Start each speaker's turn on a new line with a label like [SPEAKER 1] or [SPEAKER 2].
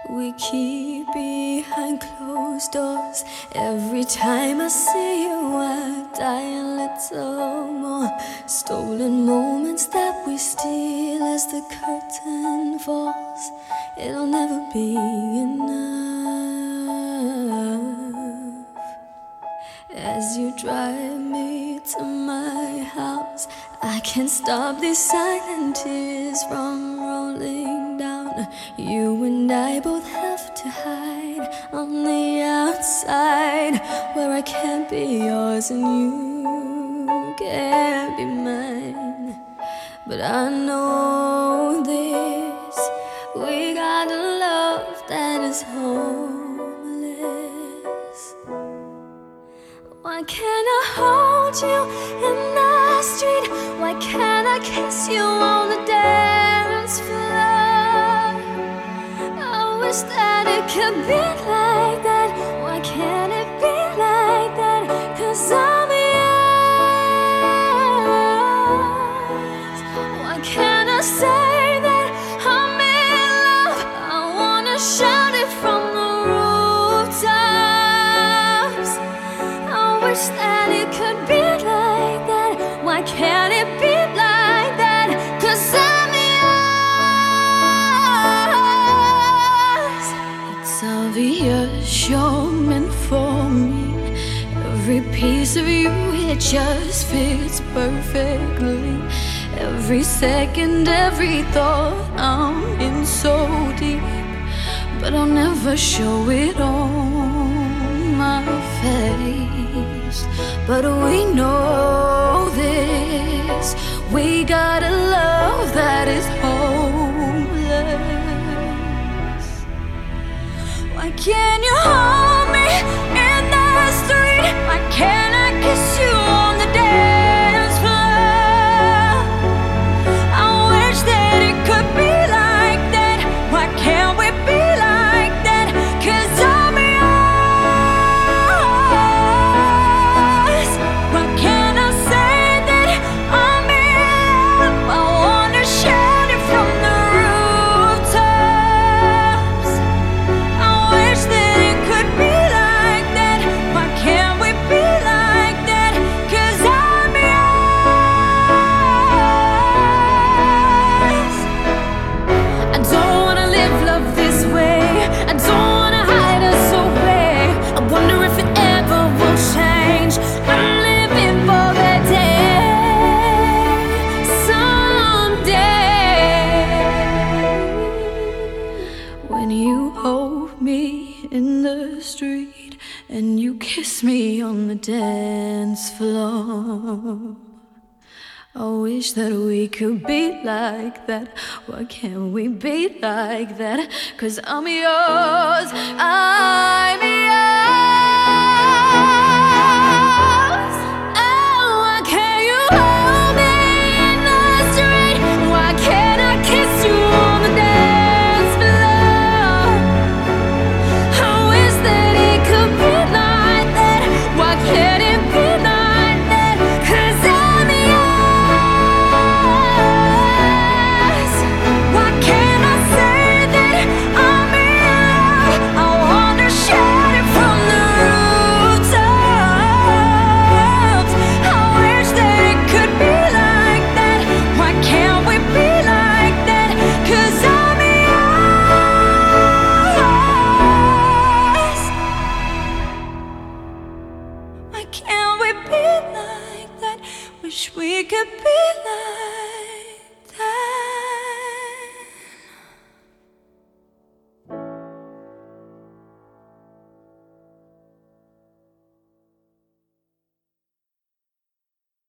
[SPEAKER 1] we keep behind closed doors. Every time I see you, I die a little more. Stolen moments that we steal as the curtain falls. It'll never be enough. As you drive me to my house, I can't stop these silent tears from rolling down. You and I both have to hide on the outside, where I can't be yours and you can't be mine. But I know this, we got a love that is homeless. Why can't I hold you in the street? Why can't I kiss you on the dance floor? I wish that it could be like that. Why can't it be like that? 'Cause I'm yours. Why can't I say that I'm in love? I wanna shout it from the rooftops. I wish that it could be like that. Why can't it be like that? 'Cause I'm yours. It's obvious you're meant for me. Every piece of you, it just fits perfectly. Every second, every thought, I'm in so deep. But I'll never show it on my face. But we know this, we got a love that is homeless. Why can't you hold me in the street? Why can't I kiss you on the dance floor? I wish that it could be like that. Why can't we be like that? 'Cause I'm yours. Why can't I say that I'm in love? I wanna shout it from the rooftops. I wish that it could be like that. Why can't we be like that? 'Cause I'm yours. I don't wanna live love this way. I don't wanna hide us away. I wonder if it ever will change. I'm living for that day, someday, when you hold me in the street and you kiss me on the dance floor. I wish that we could be like that. Why can't we be like that? 'Cause I'm yours, I'm yours. Oh, why can't you hold me in the street? Why can't I kiss you on the dance floor? I wish that it could be like that. Why can't it be like that? 'Cause I'm yours. Why can't I say that I'm in love? I wanna shout it from the rooftops. I wish that it could be like that. Why can't we be like that? 'Cause I'm yours. Why can't we be like that? Wish we could be like